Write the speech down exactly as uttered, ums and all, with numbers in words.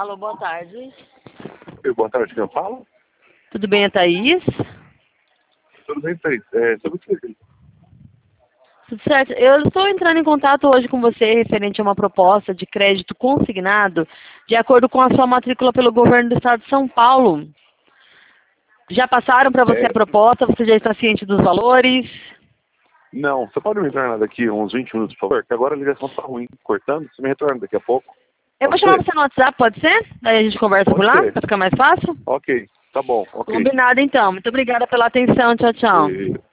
Alô, boa tarde. Oi, boa tarde, quem eu falo? Tudo bem, a Thaís? Tudo bem, Thaís? É, sobre o que? Tudo certo. Eu estou entrando em contato hoje com você referente a uma proposta de crédito consignado de acordo com a sua matrícula pelo governo do estado de São Paulo. Já passaram para você É, a proposta? Você já está ciente dos valores? não, você pode me retornar daqui uns vinte minutos, por favor? Que agora a ligação está ruim, cortando. Você me retorna daqui a pouco? Eu vou Pode chamar ser? você no WhatsApp, pode ser? Daí a gente conversa por Pode lá, ser. para ficar mais fácil? Ok, tá bom, ok. Combinado então. Muito obrigada pela atenção. Tchau, tchau. E...